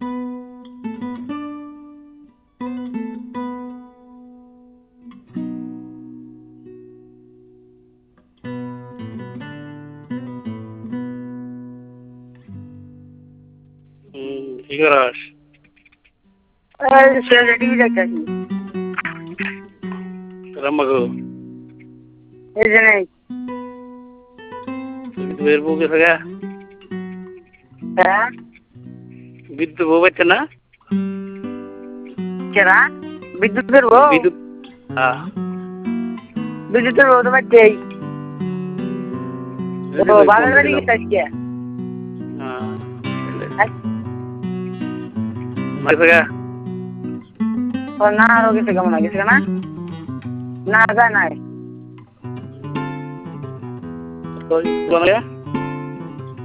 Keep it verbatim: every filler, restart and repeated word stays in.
কি করাস? টিভি দেখতেছি। রাম্মাগো এই যে নেই। বিদ্যুতের বউ গেছে গা? হ্যাঁ বিদ্যুৎ বউ পাচ্ছে না? কেনা বিদ্যুতের বউ? বিদ্যুৎ হ্যাঁ বিদ্যুতের বউ তো পাচ্ছেই। তো বাবার বাড়ি গেছে আজকে। গেছে গা? ও না আরো গেছে কেমন গেছে না? না যায় নাই। তো